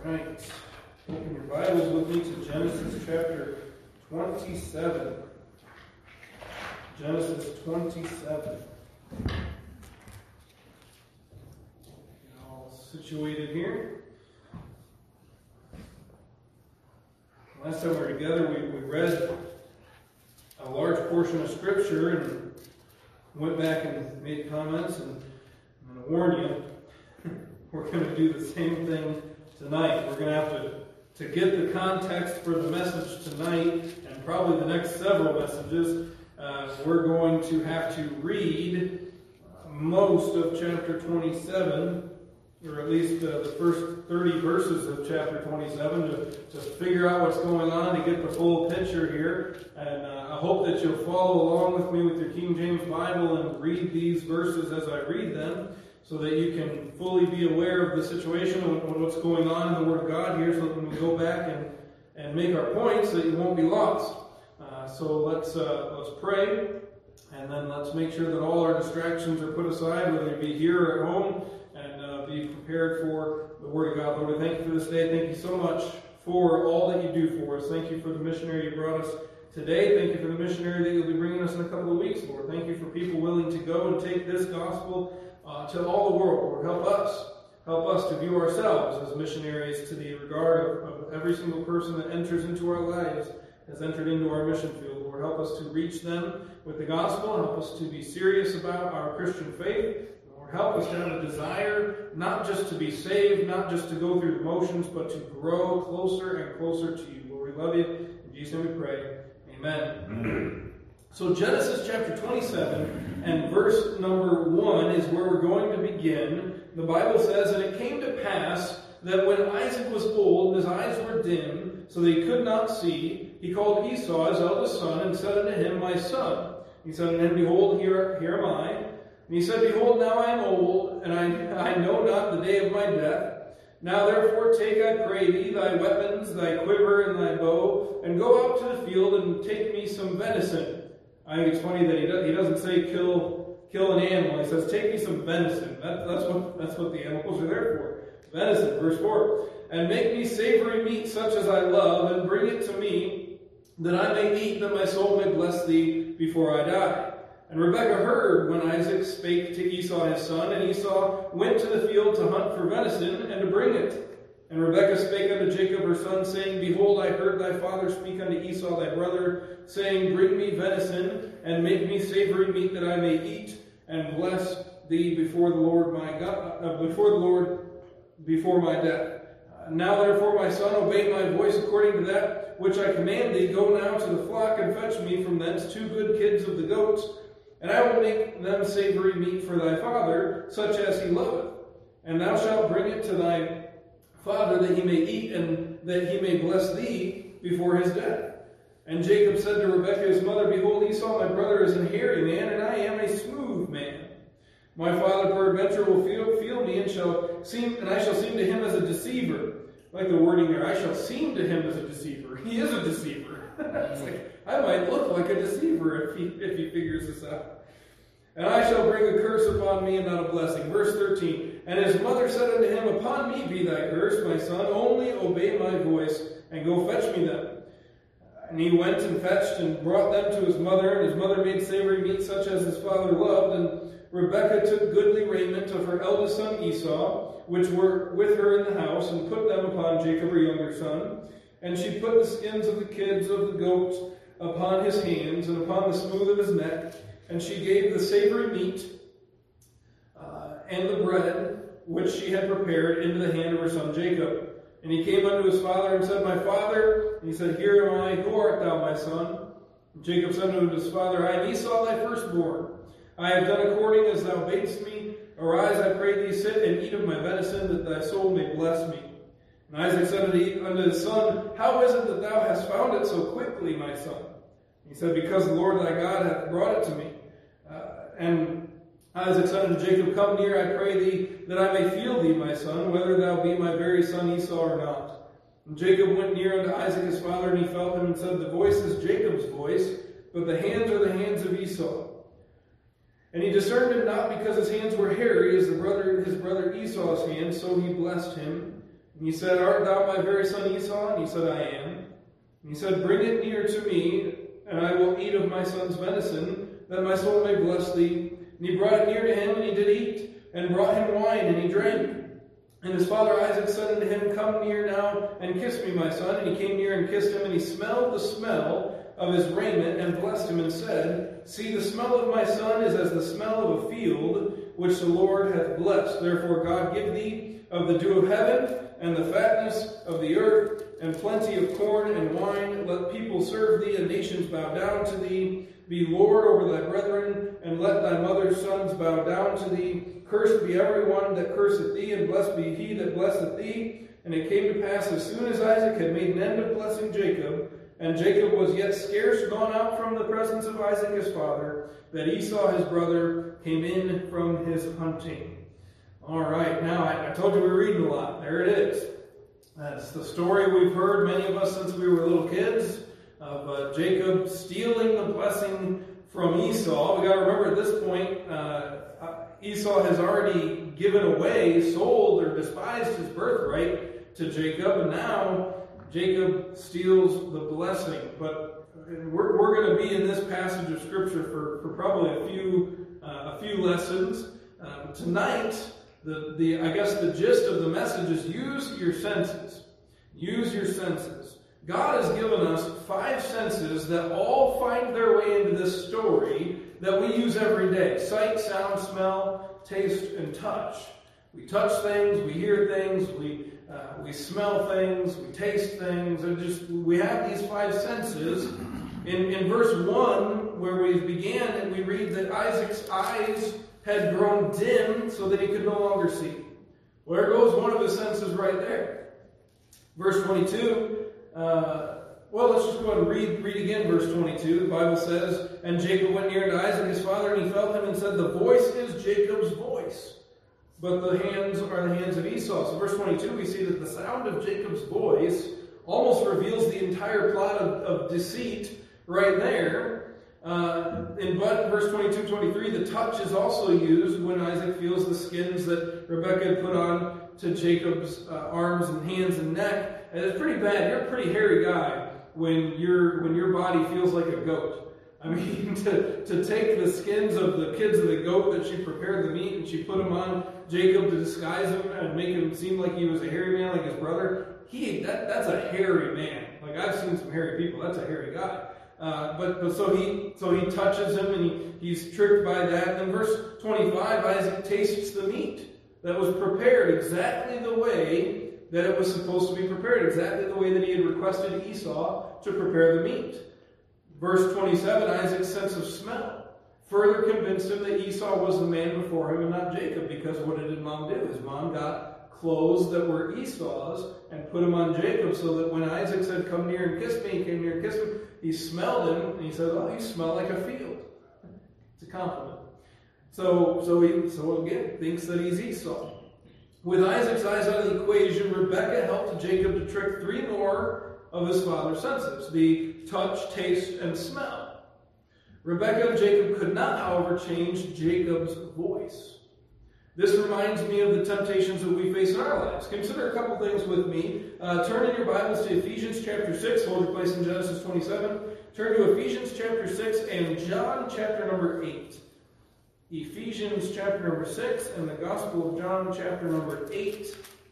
Right. Open your Bibles with me to Genesis chapter 27. Genesis 27. All situated here. Last time we were together, we read a large portion of Scripture and went back and made comments, and I'm going to warn you, we're going to do the same thing tonight. We're going to have to get the context for the message tonight, and probably the next several messages. We're going to have to read most of chapter 27, or at least the first 30 verses of chapter 27 to figure out what's going on, to get the full picture here. And I hope that you'll follow along with me with your King James Bible and read these verses as I read them, so that you can fully be aware of the situation and what's going on in the Word of God here, so that when we go back and make our points, that you won't be lost. So let's pray, and then let's make sure that all our distractions are put aside, whether it be here or at home, and be prepared for the Word of God. Lord, we thank you for this day. Thank you so much for all that you do for us. Thank you for the missionary you brought us today. Thank you for the missionary that you'll be bringing us in a couple of weeks, Lord. Thank you for people willing to go and take this gospel to all the world. Lord, help us to view ourselves as missionaries to the regard of every single person that enters into our lives, has entered into our mission field. Lord, help us to reach them with the gospel. Help us to be serious about our Christian faith. Lord, help us to have a desire not just to be saved, not just to go through the motions, but to grow closer and closer to you. Lord, we love you. In Jesus' name we pray. Amen. So Genesis chapter 27 and verse number 1 is where we're going to begin. The Bible says, "And it came to pass that when Isaac was old, and his eyes were dim, so that he could not see, he called Esau, his eldest son, and said unto him, My son. He said unto him, Behold, here am I. And he said, Behold, now I am old, and I know not the day of my death. Now therefore take, I pray thee, thy weapons, thy quiver, and thy bow, and go out to the field, and take me some venison." I think it's funny that he doesn't say kill an animal. He says, take me some venison. That's what the animals are there for. Venison, verse 4. "And make me savory meat such as I love, and bring it to me, that I may eat, that my soul may bless thee before I die. And Rebekah heard when Isaac spake to Esau his son, and Esau went to the field to hunt for venison, and to bring it. And Rebekah spake unto Jacob her son, saying, Behold, I heard thy father speak unto Esau thy brother, saying, Bring me venison, and make me savory meat, that I may eat, and bless thee before the Lord my God, before my death. Now therefore, my son, obey my voice according to that which I command thee. Go now to the flock, and fetch me from thence 2 good kids of the goats, and I will make them savory meat for thy father, such as he loveth. And thou shalt bring it to thy father, that he may eat, and that he may bless thee before his death. And Jacob said to Rebekah his mother, Behold, Esau my brother is an hairy man, and I am a smooth man. My father peradventure will feel me, and I shall seem to him as a deceiver." I like the wording there. I shall seem to him as a deceiver. He is a deceiver. It's like, I might look like a deceiver if he figures this out. "And I shall bring a curse upon me, and not a blessing." Verse 13. "And his mother said unto him, Upon me be thy curse, my son, only obey my voice, and go fetch me them. And he went and fetched, and brought them to his mother, and his mother made savory meat such as his father loved. And Rebekah took goodly raiment of her eldest son Esau, which were with her in the house, and put them upon Jacob her younger son. And she put the skins of the kids of the goats upon his hands, and upon the smooth of his neck. And she gave the savory meat and the bread, which she had prepared, into the hand of her son Jacob. And he came unto his father, and said, My father. And he said, Here am I. Who art thou, my son? And Jacob said unto his father, I am Esau thy firstborn. I have done according as thou badest me. Arise, I pray thee, sit and eat of my venison, that thy soul may bless me. And Isaac said unto his son, How is it that thou hast found it so quickly, my son? And he said, Because the Lord thy God hath brought it to me. And Isaac said unto Jacob, Come near, I pray thee, that I may feel thee, my son, whether thou be my very son Esau or not. And Jacob went near unto Isaac his father, and he felt him, and said, The voice is Jacob's voice, but the hands are the hands of Esau. And he discerned him not, because his hands were hairy as his brother Esau's hands, so he blessed him. And he said, Art thou my very son Esau? And he said, I am. And he said, Bring it near to me, and I will eat of my son's venison, that my soul may bless thee. And he brought it near to him, and he did eat, and brought him wine, and he drank. And his father Isaac said unto him, Come near now, and kiss me, my son. And he came near and kissed him, and he smelled the smell of his raiment, and blessed him, and said, See, the smell of my son is as the smell of a field, which the Lord hath blessed. Therefore God give thee of the dew of heaven, and the fatness of the earth, and plenty of corn and wine. Let people serve thee, and nations bow down to thee. Be Lord over thy brethren, and let thy mother's sons bow down to thee. Cursed be every one that curseth thee, and blessed be he that blesseth thee. And it came to pass, as soon as Isaac had made an end of blessing Jacob, and Jacob was yet scarce gone out from the presence of Isaac his father, that Esau his brother came in from his hunting. All right, now I told you we were reading a lot. There it is. That's the story we've heard, many of us, since we were little kids, of Jacob stealing the blessing from Esau. We got to remember at this point, Esau has already given away, sold, or despised his birthright to Jacob, and now Jacob steals the blessing. But we're going to be in this passage of Scripture for probably a few lessons. Tonight, I guess the gist of the message is use your senses. Use your senses. God has given us 5 senses that all find their way into this story that we use every day. Sight, sound, smell, taste, and touch. We touch things, we hear things, we smell things, we taste things, and we have these 5 senses. In verse 1, where we began, we read that Isaac's eyes had grown dim so that he could no longer see. Well, there goes one of his senses right there. Verse 22, let's just go ahead and read again verse 22. The Bible says, And Jacob went near to Isaac his father, and he felt him and said, The voice is Jacob's voice, but the hands are the hands of Esau. So verse 22, we see that the sound of Jacob's voice almost reveals the entire plot of deceit right there. In verse 22-23, the touch is also used when Isaac feels the skins that Rebekah had put on to Jacob's arms and hands and neck. And it's pretty bad. You're a pretty hairy guy when your body feels like a goat. I mean, to take the skins of the kids of the goat that she prepared the meat and she put them on Jacob to disguise him and make him seem like he was a hairy man like his brother, that's a hairy man. Like, I've seen some hairy people. That's a hairy guy. So he touches him and he's tricked by that. And then verse 25, Isaac tastes the meat that was prepared exactly the way that it was supposed to be prepared, exactly the way that he had requested Esau to prepare the meat. Verse 27, Isaac's sense of smell further convinced him that Esau was the man before him and not Jacob, because what did his mom do? His mom got clothes that were Esau's and put them on Jacob, so that when Isaac said, Come near and kiss me, he came near and kissed him, he smelled him, and he said, Oh, you smell like a field. It's a compliment. So again, thinks that he's Esau. With Isaac's eyes out of the equation, Rebekah helped Jacob to trick 3 more of his father's senses, the touch, taste, and smell. Rebekah and Jacob could not, however, change Jacob's voice. This reminds me of the temptations that we face in our lives. Consider a couple things with me. Turn in your Bibles to Ephesians chapter 6. Hold your place in Genesis 27. Turn to Ephesians chapter 6 and John chapter number 8. Ephesians chapter number 6 and the Gospel of John chapter number 8.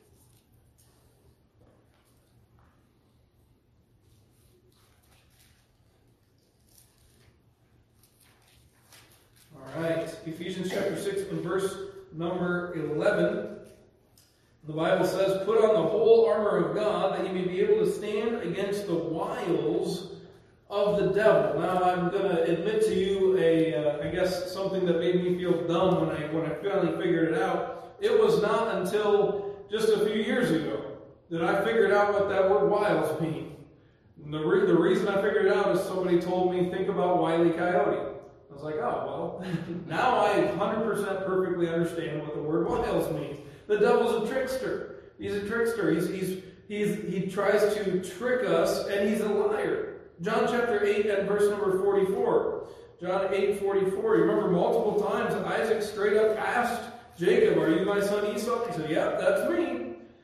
All right, Ephesians chapter 6 and verse number 11. The Bible says, Put on the whole armor of God, that you may be able to stand against the wiles of the devil. Now, I'm going to admit to you I guess something that made me feel dumb when I finally figured it out. It was not until just a few years ago that I figured out what that word wiles means. The reason I figured it out is somebody told me, think about Wile E. Coyote. I was like, oh, well, now I 100% perfectly understand what the word wiles means. The devil's a trickster. He's a trickster. He tries to trick us, and he's a liar. John chapter 8 and verse number 44. John 8:44. You remember multiple times Isaac straight up asked Jacob, Are you my son Esau? He said, Yep, that's me.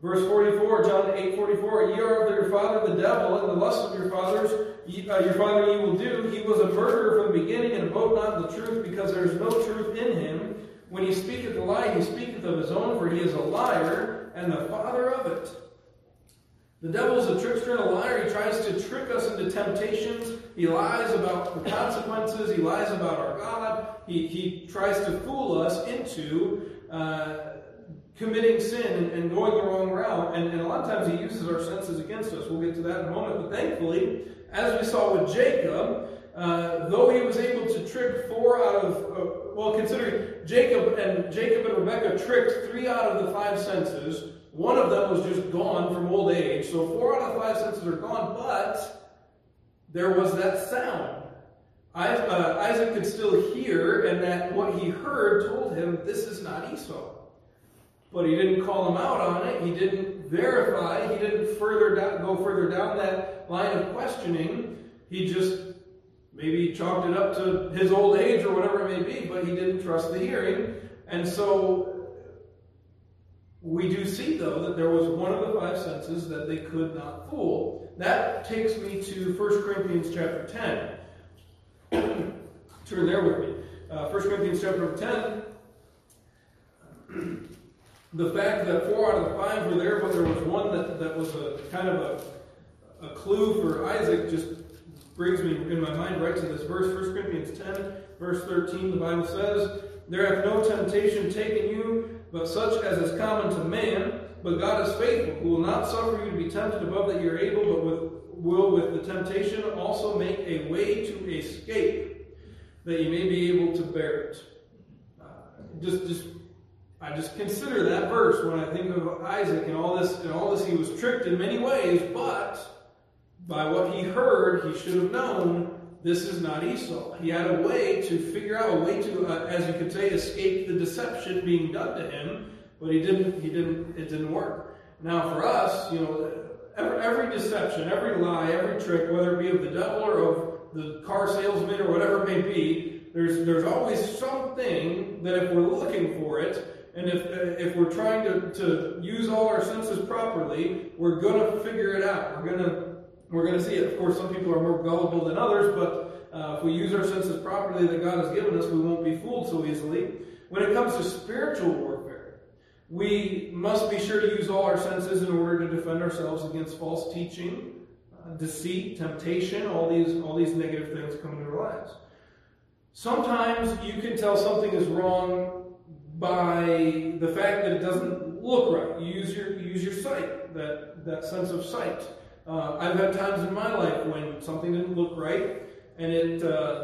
Verse 44, John 8:44, ye are of your father the devil, and the lust of your father ye will do. He was a murderer from the beginning, and abode not the truth, because there is no truth in him. When he speaketh a lie, he speaketh of his own, for he is a liar, and the father of it. The devil is a trickster and a liar. He tries to trick us into temptations. He lies about the consequences. He lies about our God. He tries to fool us into committing sin and going the wrong route. And a lot of times he uses our senses against us. We'll get to that in a moment. But thankfully, as we saw with Jacob, though he was able to trick 4 out of, considering Jacob and Rebekah tricked 3 out of the 5 senses, one of them was just gone from old age. So 4 out of the 5 senses are gone, but there was that sound. Isaac could still hear, and that what he heard told him, this is not Esau. But he didn't call him out on it. He didn't verify. He didn't go further down that line of questioning. He just maybe chalked it up to his old age or whatever it may be, but he didn't trust the hearing. And so we do see, though, that there was one of the 5 senses that they could not fool. That takes me to 1 Corinthians chapter 10. Turn there with me. 1 Corinthians chapter 10. The fact that 4 out of the 5 were there, but there was one that was a kind of a clue for Isaac, just brings me in my mind right to this verse. 1 Corinthians 10, verse 13, the Bible says, there hath no temptation taken you, but such as is common to man. But God is faithful, who will not suffer you to be tempted above that you are able, but will with the temptation also make a way to escape, that you may be able to bear it. I just consider that verse when I think of Isaac and all this. He was tricked in many ways, but by what he heard, he should have known this is not Esau. He had a way to figure out a way to, as you could say, escape the deception being done to him, but it didn't work. Now for us, every deception, every lie, every trick, whether it be of the devil or of the car salesman or whatever it may be, there's always something that if we're looking for it, and if we're trying to use all our senses properly, we're going to figure it out. We're going to see it. Of course, some people are more gullible than others, but if we use our senses properly that God has given us, we won't be fooled so easily. When it comes to spiritual warfare, we must be sure to use all our senses in order to defend ourselves against false teaching, deceit, temptation, all these negative things come into our lives. Sometimes you can tell something is wrong by the fact that it doesn't look right. You use your sight, that sense of sight. I've had times in my life when something didn't look right, and it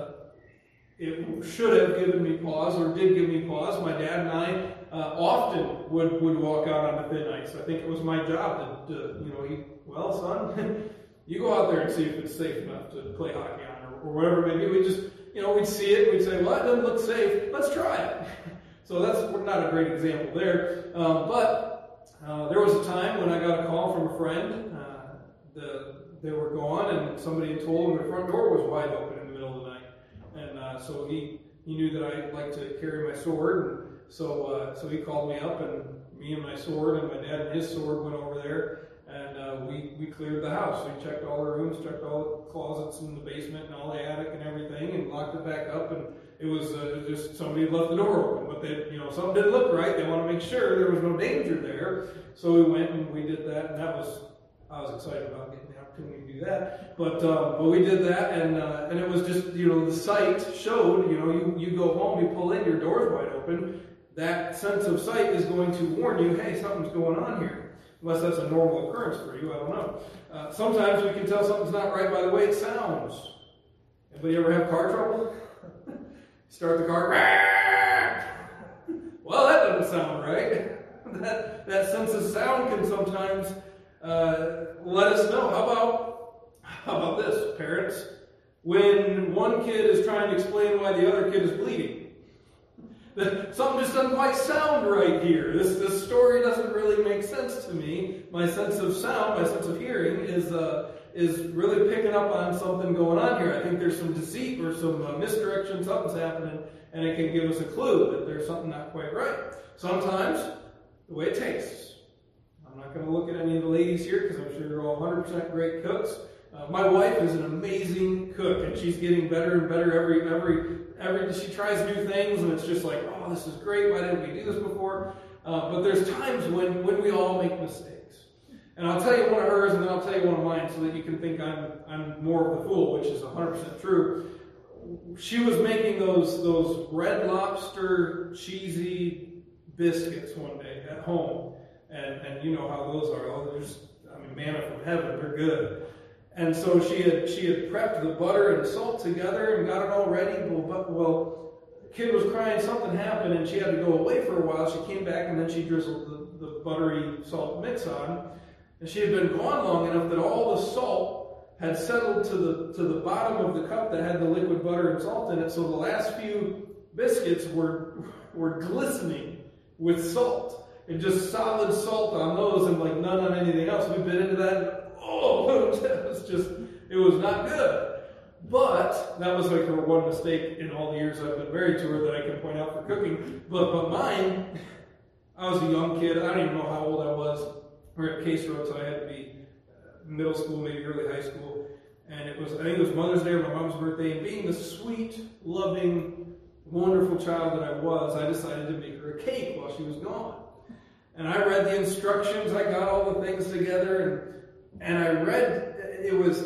should have given me pause, or did give me pause. My dad and I often would walk out on the thin ice. I think it was my job well, son, you go out there and see if it's safe enough to play hockey on, or whatever it may be. We just, we'd see it, we'd say, well, it doesn't look safe, let's try it. So that's not a great example there. But there was a time when I got a call from a friend. They were gone, and somebody had told them their front door was wide open in the middle of the night. And so he knew that I liked to carry my sword. And so he called me up, and me and my sword and my dad and his sword went over there. And we cleared the house. We checked all the rooms, checked all the closets in the basement and all the attic and everything, and locked it back up. And it was just somebody had left the door open, but something didn't look right. They want to make sure there was no danger there. So we went and we did that, and I was excited about getting the opportunity to do that. But we did that, and it was just the sight showed. You go home, you pull in, your door's wide open. That sense of sight is going to warn you, hey, something's going on here. Unless that's a normal occurrence for you, I don't know. Sometimes we can tell something's not right by the way it sounds. Anybody ever have car trouble? Start the car. Well, that doesn't sound right. That sense of sound can sometimes let us know. How about this, parents? When one kid is trying to explain why the other kid is bleeding, something just doesn't quite sound right here. This story doesn't really make sense to me. My sense of sound, my sense of hearing is really picking up on something going on here. I think there's some deceit or some misdirection, something's happening, and it can give us a clue that there's something not quite right. Sometimes, the way it tastes. I'm not going to look at any of the ladies here because I'm sure they're all 100% great cooks. My wife is an amazing cook, and she's getting better and better every she tries new things, and it's just like, oh, this is great. Why didn't we do this before? But there's times when we all make mistakes. And I'll tell you one of hers, and then I'll tell you one of mine, so that you can think I'm more of the fool, which is 100% true. She was making those Red Lobster cheesy biscuits one day at home, and you know how those are. They're just, manna from heaven. They're good. And so she had prepped the butter and salt together and got it all ready. Well, the kid was crying. Something happened, and she had to go away for a while. She came back, and then she drizzled the buttery salt mix on. And she had been gone long enough that all the salt had settled to the bottom of the cup that had the liquid butter and salt in it. So the last few biscuits were glistening with salt. And just solid salt on those and like none on anything else. We bit into that. Oh, it was not good. But that was like her one mistake in all the years I've been married to her that I can point out for cooking. But mine, I was a young kid. I don't even know how old I was. We're at Case Road, so I had to be middle school, maybe early high school. And I think it was Mother's Day or my mom's birthday. And being the sweet, loving, wonderful child that I was, I decided to make her a cake while she was gone. And I read the instructions. I got all the things together, and I read, it was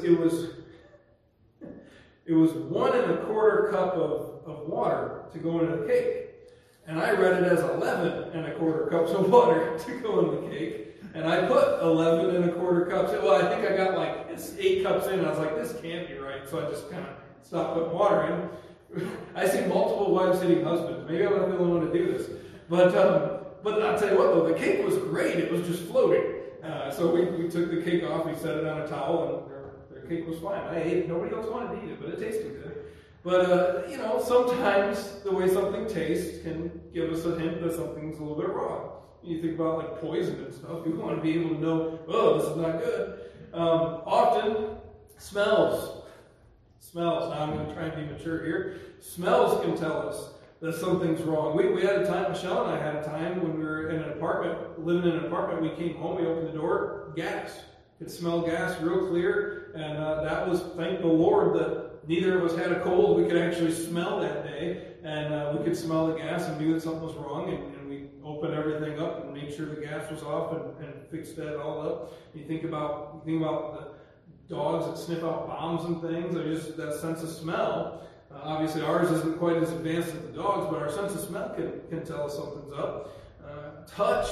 1 1/4 cup of water to go into the cake. And I read it as 11 1/4 cups of water to go in the cake. And I put 11 1/4 cups. Well, I think I got like 8 cups in, and I was like, this can't be right. So I just kind of stopped putting water in. I see multiple wives hitting husbands. Maybe I'm not the only one to do this. But I'll tell you what, though, the cake was great. It was just floating. So we took the cake off, we set it on a towel, and their cake was fine. I ate it. Nobody else wanted to eat it, but it tasted good. But, sometimes the way something tastes can give us a hint that something's a little bit wrong. You think about like poison and stuff. You want to be able to know, oh, this is not good. Often, smells. Now I'm going to try and be mature here. Smells can tell us that something's wrong. We had a time, Michelle and I had a time when we were in an apartment, living in an apartment. We came home, we opened the door, gas. Could smell gas real clear, and that was, thank the Lord, that neither of us had a cold. We could actually smell that day, and we could smell the gas and knew that something was wrong, and we opened everything up and made sure the gas was off and fixed that all up. You think about the dogs that sniff out bombs and things, or just that sense of smell. Obviously, ours isn't quite as advanced as the dogs, but our sense of smell can tell us something's up. Touch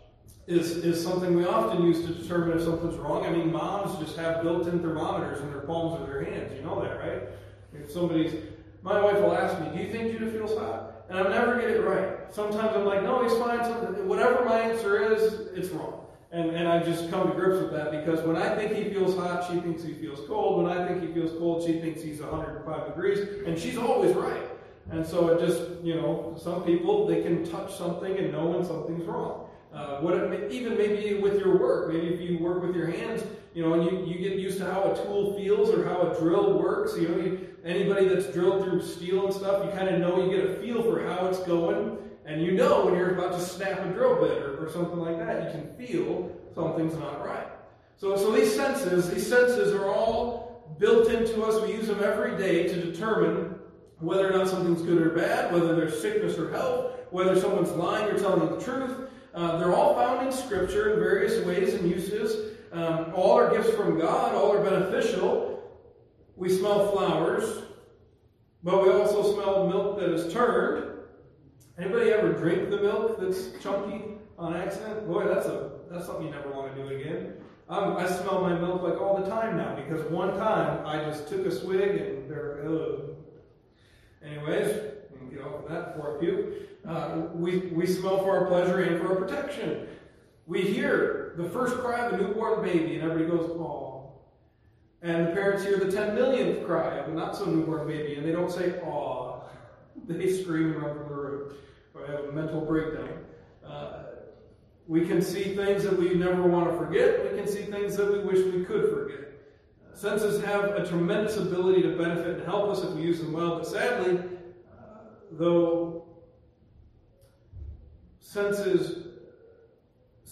is something we often use to determine if something's wrong. I mean, moms just have built-in thermometers in their palms of their hands. You know that, right? If my wife will ask me, do you think Judah feels hot? And I never get it right. Sometimes I'm like, no, he's fine. Whatever my answer is, it's wrong. And I just come to grips with that, because when I think he feels hot, she thinks he feels cold. When I think he feels cold, she thinks he's 105 degrees. And she's always right. And so it just, some people, they can touch something and know when something's wrong. Even maybe with your work, maybe if you work with your hands, and you get used to how a tool feels or how a drill works. Anybody that's drilled through steel and stuff, you kind of know, you get a feel for how it's going. And you know when you're about to snap a drill bit or something like that, you can feel something's not right. So these senses are all built into us. We use them every day to determine whether or not something's good or bad, whether there's sickness or health, whether someone's lying or telling the truth. They're all found in Scripture in various ways and uses. All are gifts from God. All are beneficial. We smell flowers, but we also smell milk that is turned. Anybody ever drink the milk that's chunky on accident? Boy, that's something you never want to do again. I smell my milk like all the time now, because one time I just took a swig and anyways, we can get off of that before I puke. We smell for our pleasure and for our protection. We hear the first cry of a newborn baby, and everybody goes, "Aw." And the parents hear the 10 millionth cry of a not so newborn baby, and they don't say, "Aw." They scream and run from the room, or have a mental breakdown. We can see things that we never want to forget. We can see things that we wish we could forget. Senses have a tremendous ability to benefit and help us if we use them well, but sadly, though senses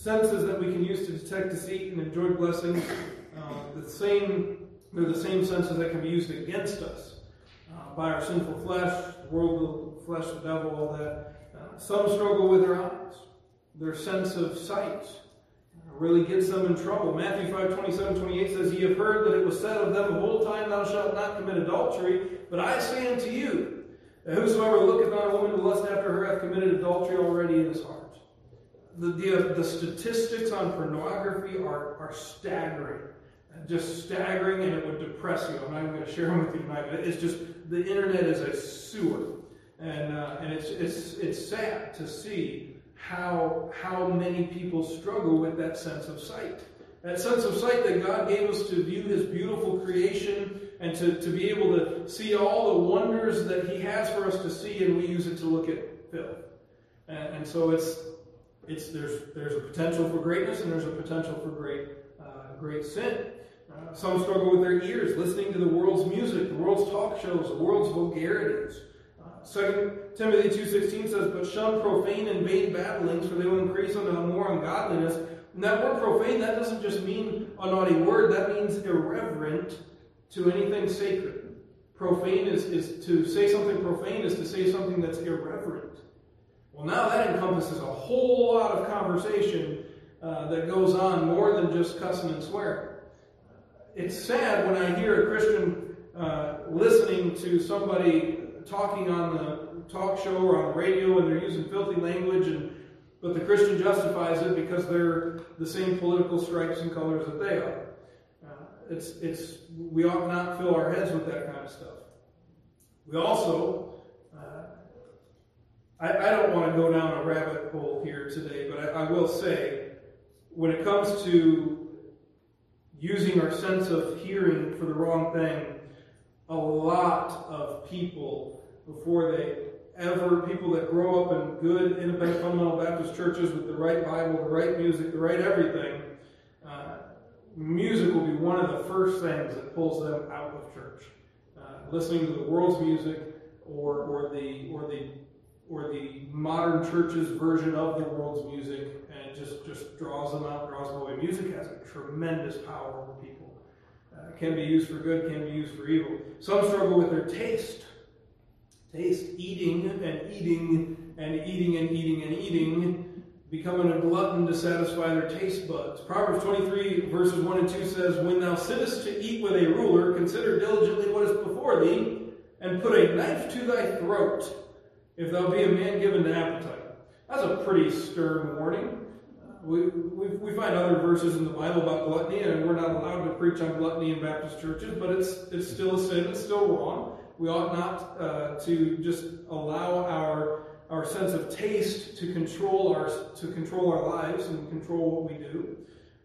senses that we can use to detect deceit and enjoy blessings, they're the same senses that can be used against us by our sinful flesh, the world, the flesh, the devil, all that. Some struggle with their eyes. Their sense of sight really gets them in trouble. Matthew 5:27-28 says, "Ye have heard that it was said of them of old time, Thou shalt not commit adultery. But I say unto you, that whosoever looketh on a woman to lust after her hath committed adultery already in his heart." The statistics on pornography are staggering. Just staggering, and it would depress you. I'm not even going to share them with you tonight, but it's just, the internet is a sewer. And it's sad to see how many people struggle with that sense of sight. That sense of sight that God gave us to view His beautiful creation and to be able to see all the wonders that He has for us to see, and we use it to look at filth. And so there's a potential for greatness, and there's a potential for great sin. Some struggle with their ears, listening to the world's music, the world's talk shows, the world's vulgarities. 2 Timothy 2:16 says, "But shun profane and vain babblings, for they will increase unto more ungodliness." And that word profane, that doesn't just mean a naughty word, that means irreverent to anything sacred. Profane is to say something profane is to say something that's irreverent. Well, now that encompasses a whole lot of conversation that goes on more than just cussing and swearing. It's sad when I hear a Christian listening to somebody talking on the talk show or on the radio, and they're using filthy language, but the Christian justifies it because they're the same political stripes and colors that they are. We ought not fill our heads with that kind of stuff. We also, I don't want to go down a rabbit hole here today, but I will say, when it comes to using our sense of hearing for the wrong thing, a lot of people, people that grow up in good, independent, fundamental Baptist churches with the right Bible, the right music, the right everything, music will be one of the first things that pulls them out of church. Listening to the world's music or the modern church's version of the world's music, and it just draws them out, draws them away. Music has a tremendous power over people. It can be used for good, can be used for evil. Some struggle with their taste. Eating and eating and eating and eating and eating, becoming a glutton to satisfy their taste buds. Proverbs 23 verses 1 and 2 says, "When thou sittest to eat with a ruler, consider diligently what is before thee, and put a knife to thy throat, if thou be a man given to appetite." That's a pretty stern warning. We find other verses in the Bible about gluttony, and we're not allowed to preach on gluttony in Baptist churches, but it's still a sin, it's still wrong. We ought not to just allow our sense of taste to control our lives and control what we do.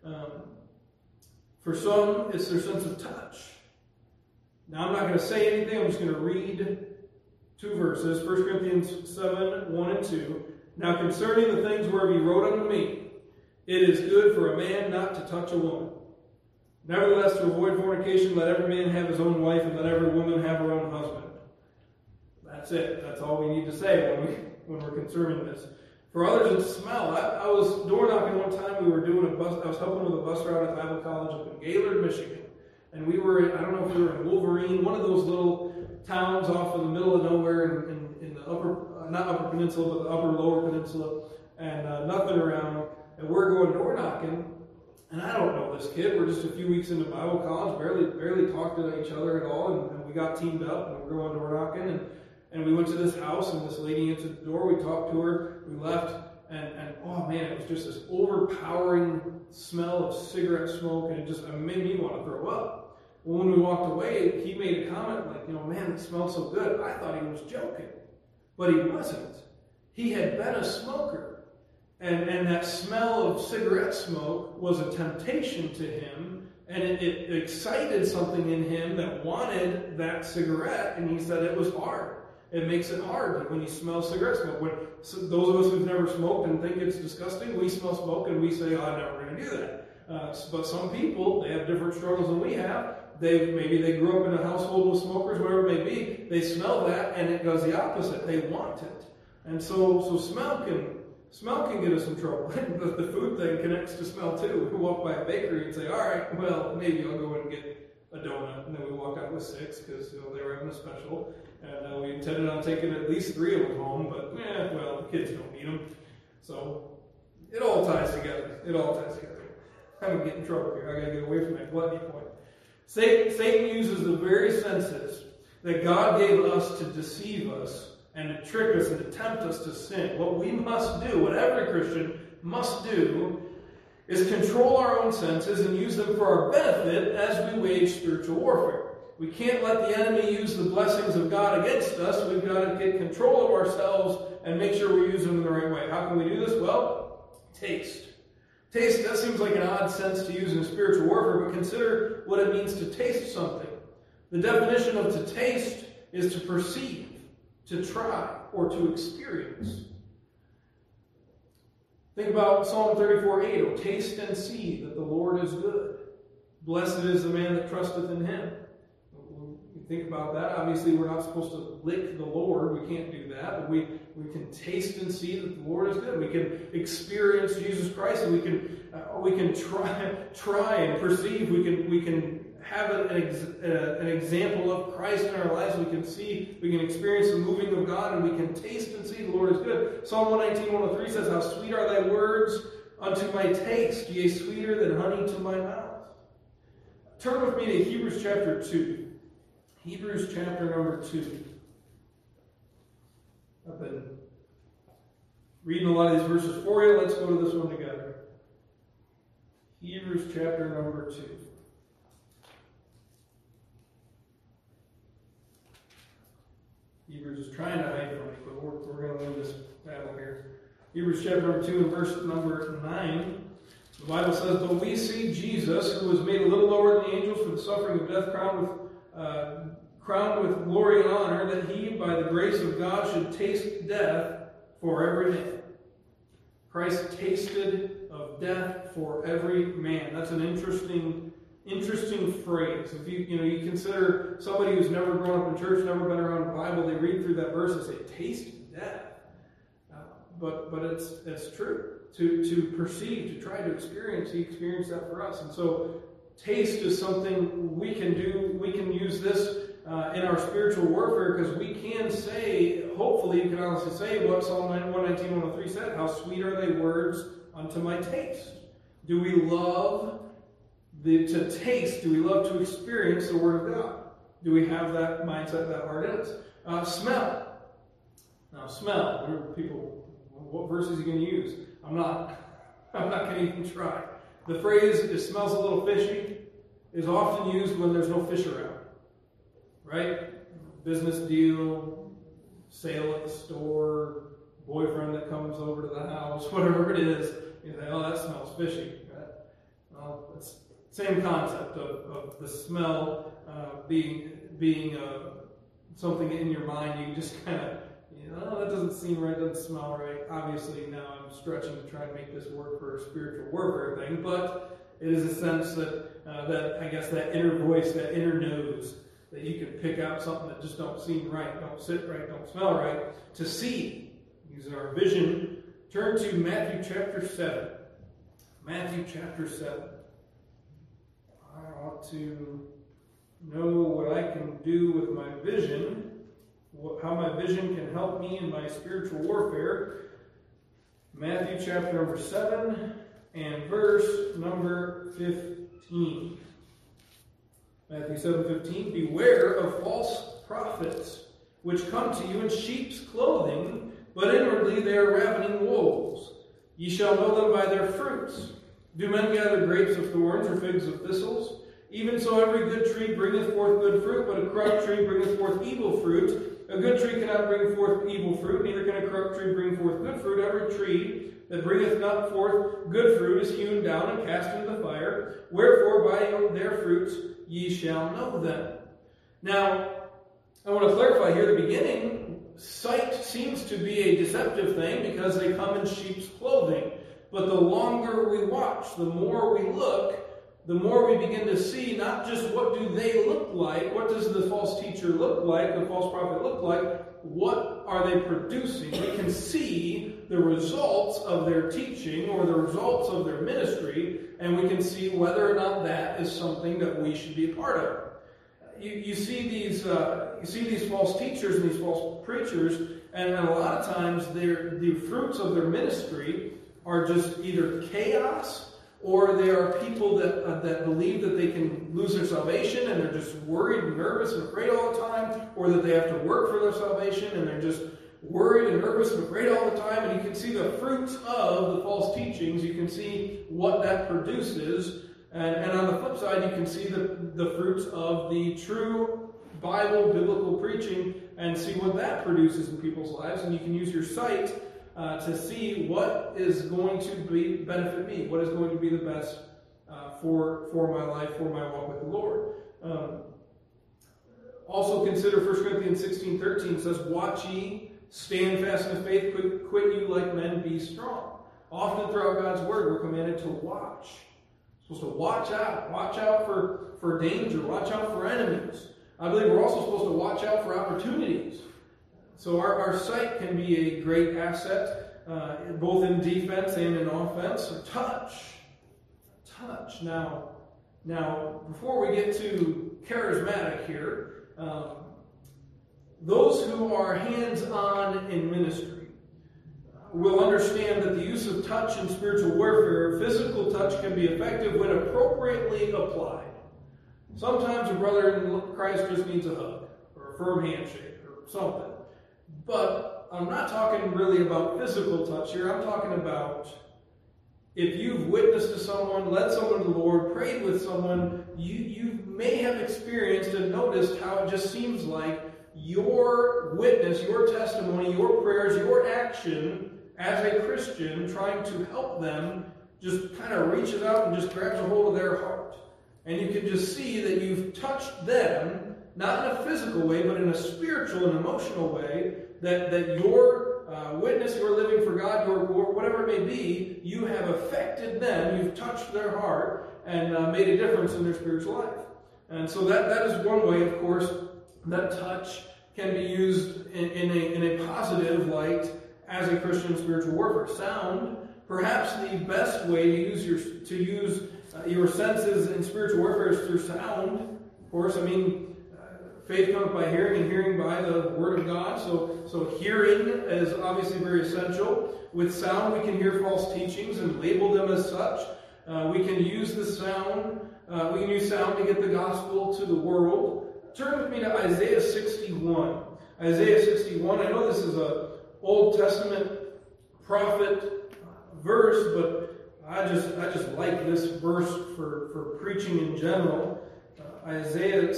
For some, it's their sense of touch. Now, I'm not going to say anything. I'm just going to read two verses. 1 Corinthians 7, 1 and 2. "Now concerning the things whereof he wrote unto me, it is good for a man not to touch a woman. Nevertheless, to avoid fornication, let every man have his own wife, and let every woman have her own husband." That's it. That's all we need to say when we're concerning this. For others, it's smell. I was door knocking one time. I was helping with a bus route at Bible College up in Gaylord, Michigan. And I don't know if we were in Wolverine, one of those little towns off in the middle of nowhere in the not upper peninsula, but the upper lower peninsula, and nothing around. And we're going door knocking, and I don't know this kid. We're just a few weeks into Bible college, barely talked to each other at all, and we got teamed up, and we're going door knocking, and we went to this house, and this lady answered the door. We talked to her, we left, and oh man, it was just this overpowering smell of cigarette smoke, and it made me want to throw up. Well, when we walked away, he made a comment like, "Man, it smells so good." I thought he was joking, but he wasn't. He had been a smoker, and that smell of cigarette smoke was a temptation to him, and it excited something in him that wanted that cigarette, and he said it was hard. It makes it hard when you smell cigarette smoke. Those of us who've never smoked and think it's disgusting, we smell smoke and we say, "Oh, I'm never going to do that." But some people, they have different struggles than we have. Maybe they grew up in a household with smokers, whatever it may be. They smell that and it does the opposite. They want it. And so smell Smell can get us in trouble. The food thing connects to smell too. We walk by a bakery and say, all right, well, maybe I'll go and get a donut. And then we walk out with 6 because they were having a special. And we intended on taking at least 3 of them home, but well, the kids don't eat them. So it all ties together. It all ties together. I'm going to get in trouble here. I got to get away from that gluttony point. Satan uses the very senses that God gave us to deceive us and to trick us and to tempt us to sin. What we must do, what every Christian must do, is control our own senses and use them for our benefit as we wage spiritual warfare. We can't let the enemy use the blessings of God against us. We've got to get control of ourselves and make sure we use them in the right way. How can we do this? Well, taste. Taste, that seems like an odd sense to use in spiritual warfare, but consider what it means to taste something. The definition of to taste is to perceive, to try, or to experience. Think about Psalm 34:8. Oh, taste and see that the Lord is good. Blessed is the man that trusteth in him. Think about that. Obviously, we're not supposed to lick the Lord. We can't do that. But we can taste and see that the Lord is good. We can experience Jesus Christ, and we can try and perceive. We can have an example of Christ in our lives. We can experience the moving of God, and we can taste and see the Lord is good. Psalm 119:103 says, "How sweet are thy words unto my taste, yea, sweeter than honey to my mouth." Turn with me to Hebrews chapter 2. Hebrews chapter number 2. I've been reading a lot of these verses for you. Let's go to this one together. Hebrews chapter number 2. Hebrews is trying to hide from me, but we're going to win this battle here. Hebrews chapter number 2 and verse number 9. The Bible says, "But we see Jesus, who was made a little lower than the angels for the suffering of death, crowned with glory and honor, that he, by the grace of God, should taste death for every man." Christ tasted of death for every man. That's an interesting phrase. If you consider somebody who's never grown up in church, never been around the Bible, they read through that verse and say, "Taste death." But it's true. To perceive, to try to experience, he experienced that for us. And so taste is something we can do. We can use this in our spiritual warfare, because we can say, hopefully you can honestly say what Psalm 119:103 said, "How sweet are thy words unto my taste." Do we love to taste? Do we love to experience the Word of God? Do we have that mindset, that heart in us? Smell. Now, smell. People, what verse is he going to use? I'm not going to even try. The phrase, "it smells a little fishy," is often used when there's no fish around. Right? Business deal, sale at the store, boyfriend that comes over to the house, whatever it is, you say, "Oh, that smells fishy." Right? Well, it's the same concept of the smell being something in your mind. You just kind of, "Oh, that doesn't seem right, doesn't smell right." Obviously, now I'm stretching to try and make this work for a spiritual warfare thing, but it is a sense that I guess that inner voice, that inner nose, that you can pick out something that just don't seem right, don't sit right, don't smell right. To see, using our vision, turn to Matthew chapter 7. Matthew chapter 7. I want to know what I can do with my vision, how my vision can help me in my spiritual warfare. Matthew chapter number 7 and verse number 15. Matthew 7:15, "Beware of false prophets, which come to you in sheep's clothing, but inwardly they are ravening wolves. Ye shall know them by their fruits. Do men gather grapes of thorns or figs of thistles? Even so every good tree bringeth forth good fruit, but a corrupt tree bringeth forth evil fruit. A good tree cannot bring forth evil fruit, neither can a corrupt tree bring forth good fruit. Every tree that bringeth not forth good fruit is hewn down and cast into the fire. Wherefore by their fruits ye shall know them." Now, I want to clarify here at the beginning, sight seems to be a deceptive thing because they come in sheep's clothing. But the longer we watch, the more we look, the more we begin to see not just what do they look like, what does the false teacher look like, the false prophet look like, what are they producing? We can see the results of their teaching or the results of their ministry, and we can see whether or not that is something that we should be a part of. You see these false teachers and these false preachers, and a lot of times the fruits of their ministry are just either chaos, or they are people that believe that they can lose their salvation, and they're just worried and nervous and afraid all the time, or that they have to work for their salvation, and they're just worried and nervous and afraid all the time. And you can see the fruits of the false teachings. You can see what that produces. And on the flip side, you can see the fruits of the true Bible, biblical preaching, and see what that produces in people's lives. And you can use your sight to see what is going to benefit me, what is going to be the best for my life, for my walk with the Lord. Also consider 1 Corinthians 16:13 says, "Watch ye, stand fast in the faith, quit you like men, be strong." Often throughout God's Word, we're commanded to watch. We're supposed to watch out for danger, watch out for enemies. I believe we're also supposed to watch out for opportunities. So our sight can be a great asset, both in defense and in offense. Touch. Now, before we get too charismatic here, those who are hands-on in ministry will understand that the use of touch in spiritual warfare, physical touch, can be effective when appropriately applied. Sometimes a brother in Christ just needs a hug or a firm handshake or something. But I'm not talking really about physical touch here. I'm talking about if you've witnessed to someone, led someone to the Lord, prayed with someone, you may have experienced and noticed how it just seems like your witness, your testimony, your prayers, your action as a Christian trying to help them just kind of reaches out and just grabs a hold of their heart. And you can just see that you've touched them, not in a physical way, but in a spiritual and emotional way, that your witness, your living for God, your whatever it may be, you have affected them, you've touched their heart, and made a difference in their spiritual life. And so that is one way, of course, that touch can be used in a positive light as a Christian spiritual warfare. Sound, perhaps the best way to use your senses in spiritual warfare is through sound. Of course, I mean, faith comes by hearing, and hearing by the Word of God. So hearing is obviously very essential. With sound, we can hear false teachings and label them as such. We can use the sound. We can use sound to get the gospel to the world. Turn with me to Isaiah 61. Isaiah 61. I know this is an Old Testament prophet verse, but I just like this verse for preaching in general. Isaiah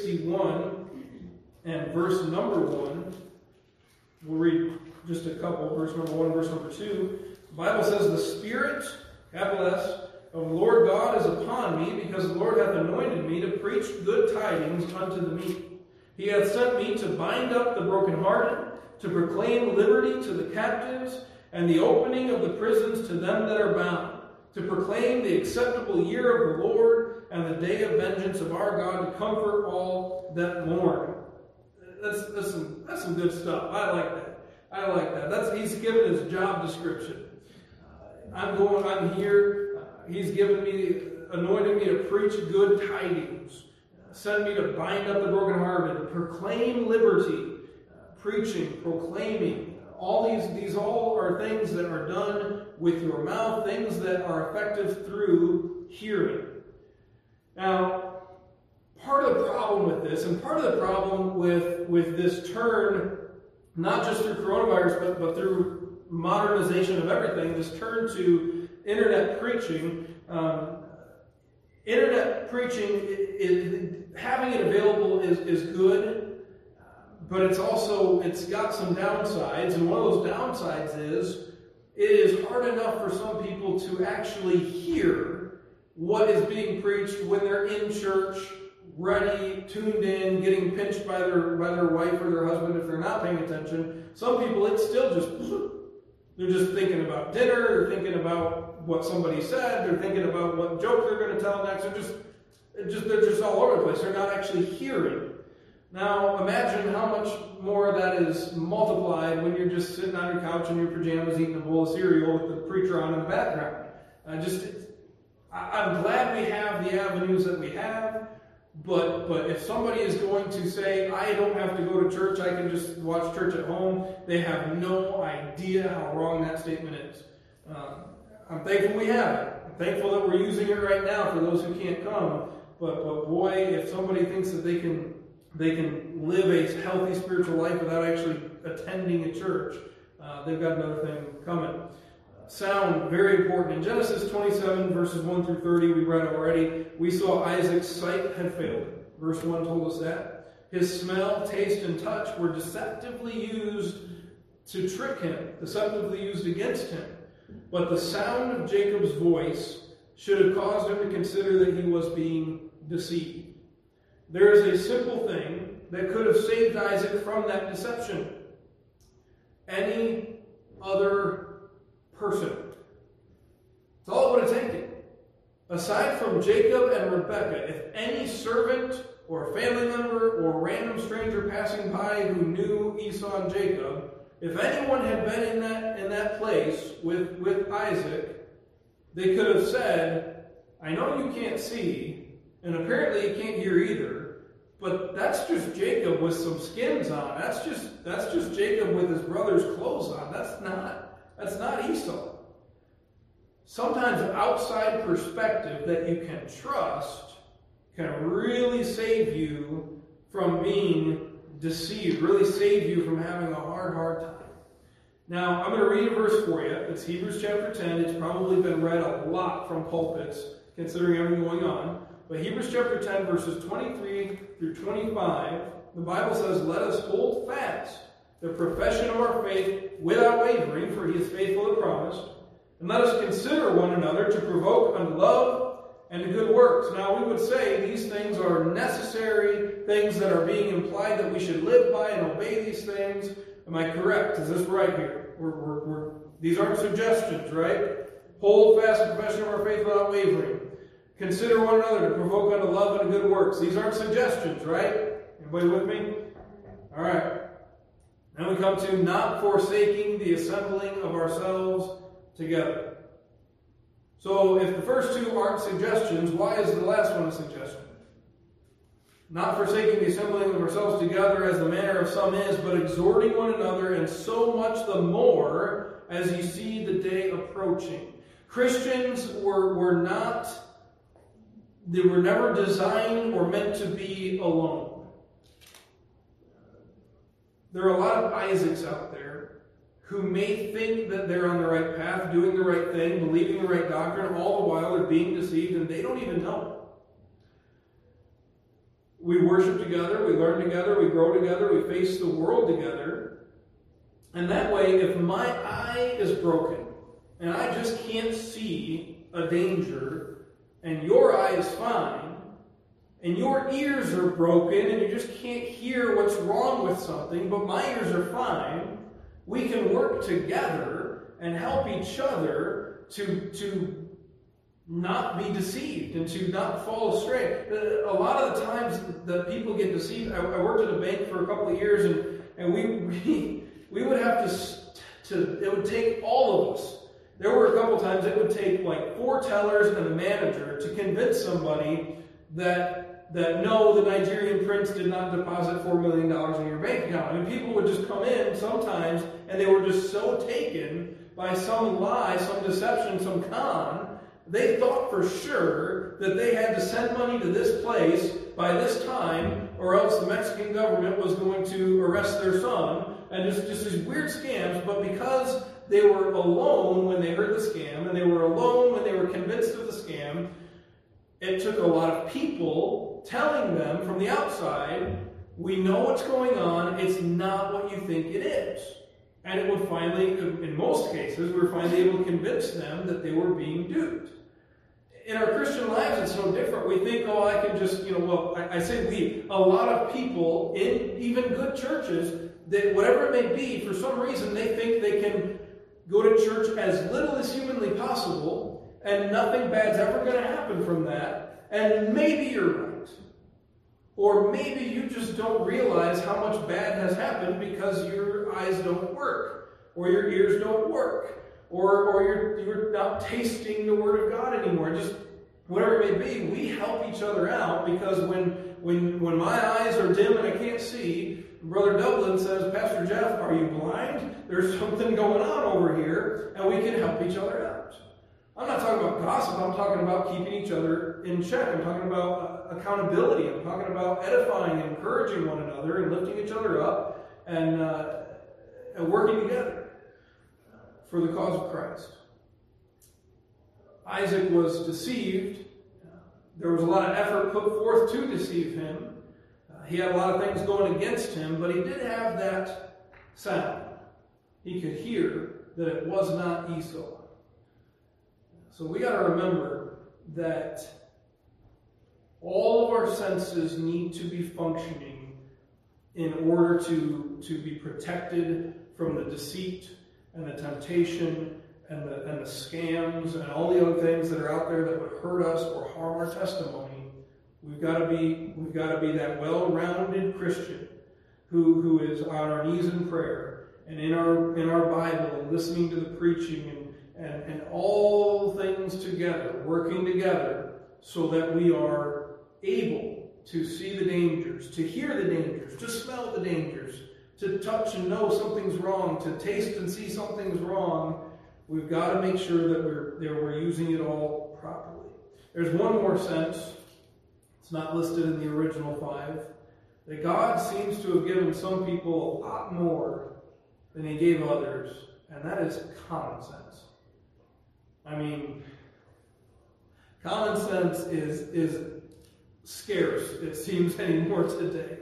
61 and verse number 1. We'll read just a couple. Verse number 1, verse number 2. The Bible says, "The Spirit, capital S, of the Lord God is upon me, because the Lord hath anointed me to preach good tidings unto the meek. He hath sent me to bind up the brokenhearted, to proclaim liberty to the captives, and the opening of the prisons to them that are bound, to proclaim the acceptable year of the Lord, and the day of vengeance of our God, to comfort all that mourn." That's some good stuff. I like that. He's given his job description. I'm here. He's given me, anointed me to preach good tidings, sent me to bind up the brokenhearted, to proclaim liberty, preaching, proclaiming. All these all are things that are done with your mouth, things that are effective through hearing. Now, part of the problem with this, and part of the problem with this turn, not just through coronavirus, but through modernization of everything, this turn to internet preaching. Internet preaching, having it available is good, but it's got some downsides, and one of those downsides is it is hard enough for some people to actually hear what is being preached when they're in church, ready, tuned in, getting pinched by their wife or their husband if they're not paying attention. Some people, it's still just, they're just thinking about dinner, they're thinking about what somebody said, they're thinking about what joke they're going to tell next, they're just all over the place. They're not actually hearing. Now, imagine how much more that is multiplied when you're just sitting on your couch in your pajamas eating a bowl of cereal with the preacher on in the background. I'm glad we have the avenues that we have, but if somebody is going to say, I don't have to go to church, I can just watch church at home, they have no idea how wrong that statement is. I'm thankful we have it. I'm thankful that we're using it right now for those who can't come. But boy, if somebody thinks that they can live a healthy spiritual life without actually attending a church, they've got another thing coming. Sound, very important. In Genesis 27, verses 1 through 30, we read already, we saw Isaac's sight had failed. Verse 1 told us that. His smell, taste, and touch were deceptively used to trick him, deceptively used against him. But the sound of Jacob's voice should have caused him to consider that he was being deceived. There is a simple thing that could have saved Isaac from that deception. Any other person. That's all it would have taken. Aside from Jacob and Rebekah, if any servant or family member or random stranger passing by who knew Esau and Jacob, if anyone had been in that place with Isaac, they could have said, I know you can't see, and apparently you can't hear either, but that's just Jacob with some skins on. That's just Jacob with his brother's clothes on. That's not Esau. Sometimes outside perspective that you can trust can really save you from being deceived, really save you from having a hard time. Now, I'm going to read a verse for you. It's Hebrews chapter 10. It's probably been read a lot from pulpits, considering everything going on. But Hebrews chapter 10, verses 23 through 25, the Bible says, let us hold fast the profession of our faith without wavering, for he is faithful that promised. And let us consider one another to provoke unto love and to good works. Now, we would say these things are necessary things that are being implied that we should live by and obey these things. Am I correct? Is this right here? These aren't suggestions, right? Hold fast the profession of our faith without wavering. Consider one another to provoke unto love and to good works. These aren't suggestions, right? Everybody with me? All right. Now we come to not forsaking the assembling of ourselves together. So if the first two aren't suggestions, why is the last one a suggestion? Not forsaking the assembling of ourselves together as the manner of some is, but exhorting one another, and so much the more as you see the day approaching. Christians were never designed or meant to be alone. There are a lot of Isaacs out there who may think that they're on the right path, doing the right thing, believing the right doctrine, all the while they're being deceived and they don't even know it. We worship together, we learn together, we grow together, we face the world together. And that way, if my eye is broken and I just can't see a danger, and your eye is fine, and your ears are broken and you just can't hear what's wrong with something, but my ears are fine, we can work together and help each other to not be deceived and to not fall astray. A lot of the times that people get deceived, I worked at a bank for a couple of years, and we would have to it would take all of us. There were a couple of times it would take like 4 tellers and a manager to convince somebody that no, the Nigerian prince did not deposit $4 million in your bank account. I mean, people would just come in sometimes, and they were just so taken by some lie, some deception, some con, they thought for sure that they had to send money to this place by this time, or else the Mexican government was going to arrest their son, and just these weird scams. But because they were alone when they heard the scam, and they were alone when they were convinced of the scam, it took a lot of people telling them from the outside, we know what's going on, it's not what you think it is. And it would finally, in most cases, we were finally able to convince them that they were being duped. In our Christian lives, it's no different. We think, oh, I can just, I say we, a lot of people in even good churches, that whatever it may be, for some reason, they think they can go to church as little as humanly possible, and nothing bad's ever going to happen from that. And maybe you're right. Or maybe you just don't realize how much bad has happened because your eyes don't work, or your ears don't work, or you're not tasting the Word of God anymore. Just whatever it may be, we help each other out, because when my eyes are dim and I can't see, Brother Dublin says, Pastor Jeff, are you blind? There's something going on over here, and we can help each other out. I'm not talking about gossip. I'm talking about keeping each other in check. I'm talking about accountability. I'm talking about edifying and encouraging one another and lifting each other up and working together for the cause of Christ. Isaac was deceived. There was a lot of effort put forth to deceive him. He had a lot of things going against him, but he did have that sound. He could hear that it was not Esau. So we got to remember that all of our senses need to be functioning in order to be protected from the deceit and the temptation and the scams and all the other things that are out there that would hurt us or harm our testimony. We've got to be that well-rounded Christian who is on our knees in prayer and in our Bible and listening to the preaching and all things together, working together, so that we are able to see the dangers, to hear the dangers, to smell the dangers, to touch and know something's wrong, to taste and see something's wrong. We've got to make sure that we're using it all properly. There's one more sense. It's not listed in the original 5. That God seems to have given some people a lot more than he gave others, and that is common sense. I mean, common sense is scarce, it seems, anymore today.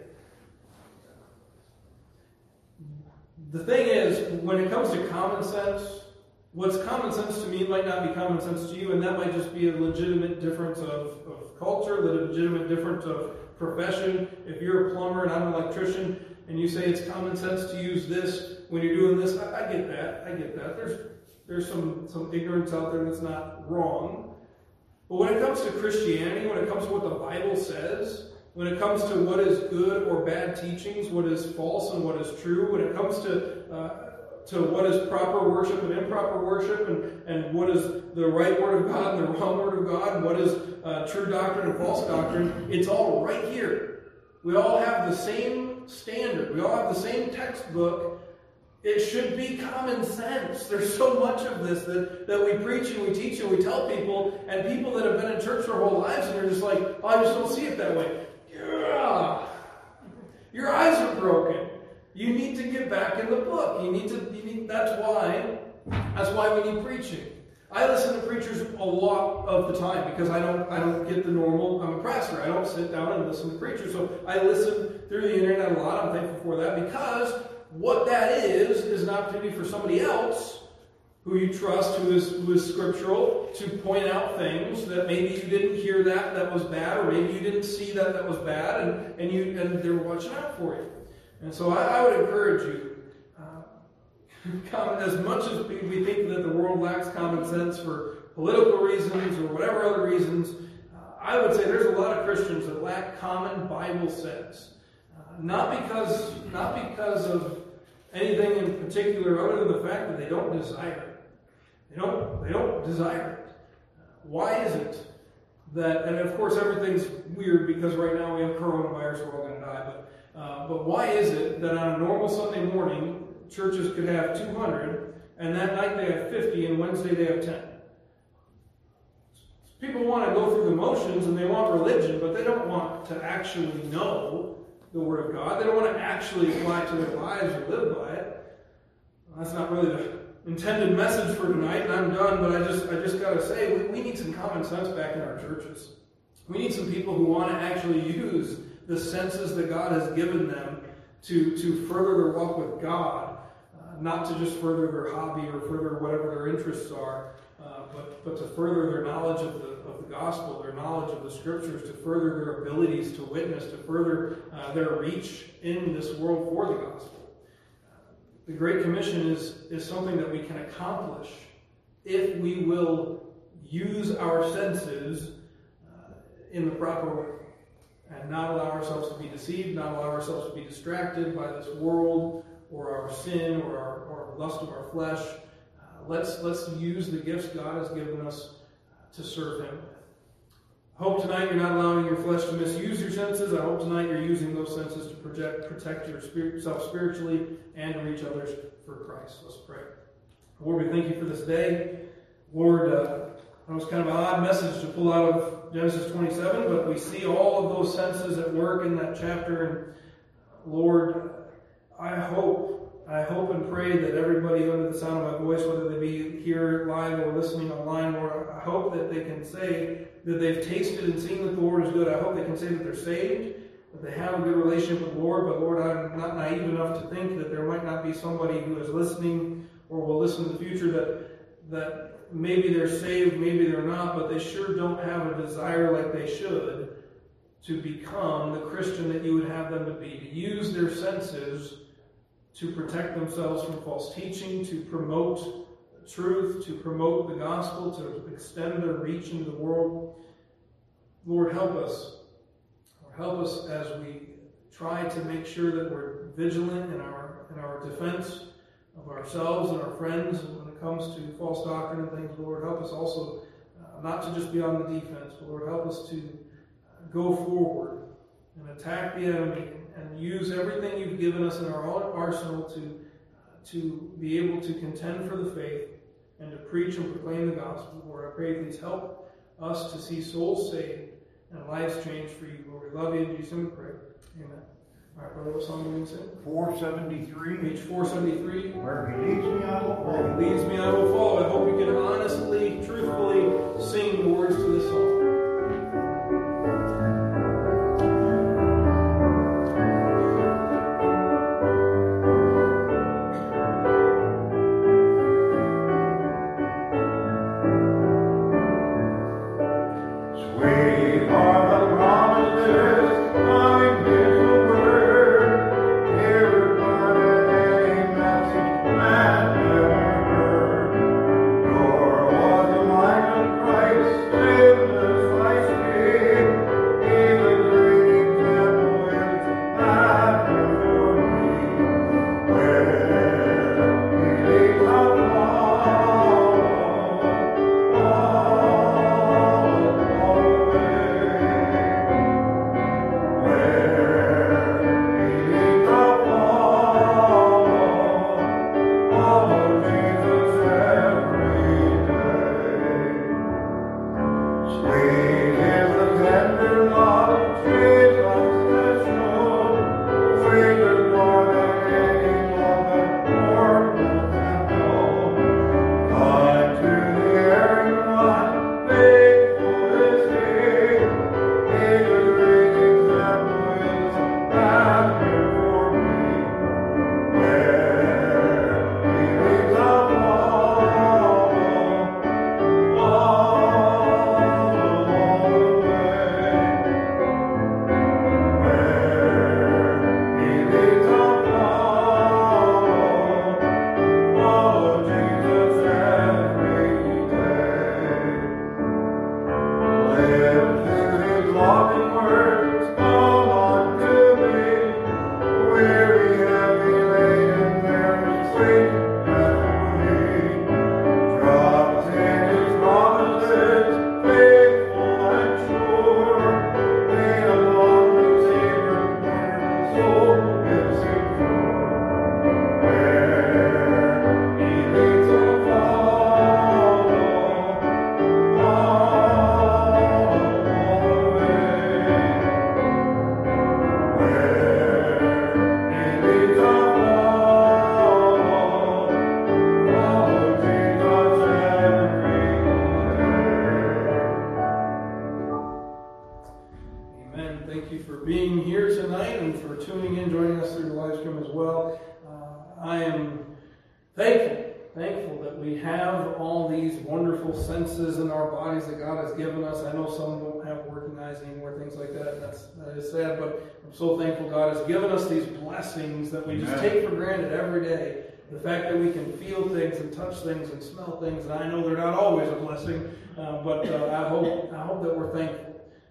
The thing is, when it comes to common sense, what's common sense to me might not be common sense to you, and that might just be a legitimate difference of culture, a legitimate difference of profession. If you're a plumber and I'm an electrician, and you say it's common sense to use this when you're doing this, I get that. There's some ignorance out there that's not wrong. But when it comes to Christianity, when it comes to what the Bible says, when it comes to what is good or bad teachings, what is false and what is true, when it comes to what is proper worship and improper worship, and what is the right word of God and the wrong word of God, and what is true doctrine and false doctrine, it's all right here. We all have the same standard. We all have the same textbook. It should be common sense. There's so much of this that we preach and we teach and we tell people, and people that have been in church their whole lives, and you're just like, oh, I just don't see it that way. Yeah. Your eyes are broken. You need to get back in the book. That's why we need preaching. I listen to preachers a lot of the time because I don't get the normal. I'm a pastor. I don't sit down and listen to preachers. So I listen through the internet a lot. I'm thankful for that, because what that is an opportunity for somebody else who you trust, who is scriptural, to point out things that maybe you didn't hear that was bad, or maybe you didn't see that was bad, and they're watching out for you. And so I would encourage you, as much as we think that the world lacks common sense for political reasons or whatever other reasons, I would say there's a lot of Christians that lack common Bible sense. Not because of anything in particular, other than the fact that they don't desire it. They don't desire it. Why is it that? And of course, everything's weird because right now we have coronavirus. We're all going to die. But why is it that on a normal Sunday morning, churches could have 200, and that night they have 50, and Wednesday they have 10? People want to go through the motions and they want religion, but they don't want to actually know the Word of God. They don't want to actually apply it to their lives or live by it. That's not really the intended message for tonight, and I'm done, but I just got to say, we need some common sense back in our churches. We need some people who want to actually use the senses that God has given them to further their walk with God, not to just further their hobby or further whatever their interests are, but to further their knowledge of the gospel, their knowledge of the scriptures, to further their abilities to witness, to further their reach in this world for the gospel. The Great Commission is something that we can accomplish if we will use our senses in the proper way. and not allow ourselves to be deceived, not allow ourselves to be distracted by this world or our sin or our lust of our flesh. Let's use the gifts God has given us to serve Him. I hope tonight you're not allowing your flesh to misuse your senses. I hope tonight you're using those senses to protect yourself spiritually and to reach others for Christ. Let's pray. Lord, we thank you for this day. Lord, that was kind of an odd message to pull out of Genesis 27, but we see all of those senses at work in that chapter. And Lord, I hope and pray that everybody under the sound of my voice, whether they be here live or listening online, Lord, I hope that they can say that they've tasted and seen that the Lord is good. I hope they can say that they're saved, that they have a good relationship with the Lord. But Lord, I'm not naive enough to think that there might not be somebody who is listening or will listen in the future that maybe they're saved, maybe they're not, but they sure don't have a desire like they should to become the Christian that you would have them to be, to use their senses to protect themselves from false teaching, to promote truth, to promote the gospel, to extend their reach into the world. Lord, help us. Lord, help us as we try to make sure that we're vigilant in our defense of ourselves and our friends when it comes to false doctrine and things. Lord, help us also not to just be on the defense, but Lord, help us to go forward and attack the enemy and use everything you've given us in our arsenal to be able to contend for the faith and to preach and proclaim the gospel. Lord, I pray please help us to see souls saved and lives changed for you. Lord, we love you. In Jesus' name we pray. Amen. All right, brother, what song do we sing? 473. Page 473. Where he leads me, I will follow. Where he leads me, I will follow. I hope you can honestly, truthfully sing the words to this song. Thankful that we have all these wonderful senses in our bodies that God has given us. I know some don't have working eyes anymore, things like that. That is sad, but I'm so thankful God has given us these blessings that we just take for granted every day. The fact that we can feel things and touch things and smell things, and I know they're not always a blessing, but I hope that we're thankful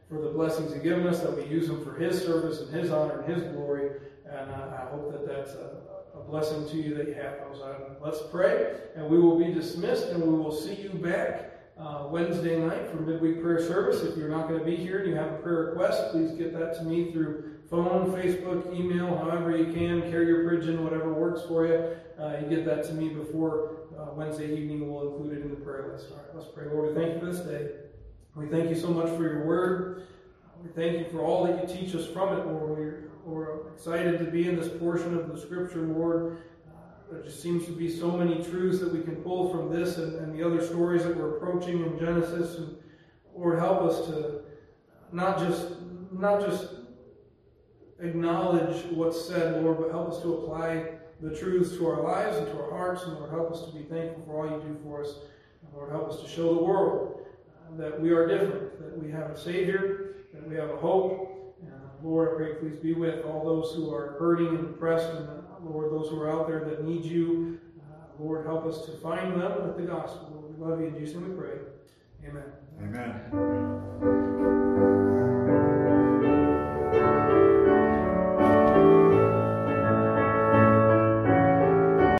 for the blessings He's given us, that we use them for His service and His honor and His glory. And I hope that that's a blessing to you that you have those. Let's pray, and we will be dismissed, and we will see you back Wednesday night for midweek prayer service. If you're not going to be here and you have a prayer request, please get that to me through phone, Facebook, email, however you can, carrier pigeon, whatever works for you. You get that to me before Wednesday evening. We'll include it in the prayer list. All right, let's pray. Lord, we thank you for this day. We thank you so much for your word. We thank you for all that you teach us from it, Lord. We're excited to be in this portion of the Scripture, Lord. There just seems to be so many truths that we can pull from this and the other stories that we're approaching in Genesis. And Lord, help us to not just acknowledge what's said, Lord, but help us to apply the truths to our lives and to our hearts. And Lord, help us to be thankful for all you do for us. And Lord, help us to show the world that we are different, that we have a Savior, that we have a hope. And Lord, I pray, please be with all those who are hurting and depressed, and Lord, those who are out there that need you. Lord, help us to find them with the gospel. Lord, we love you. In Jesus' name we pray. Amen. Amen.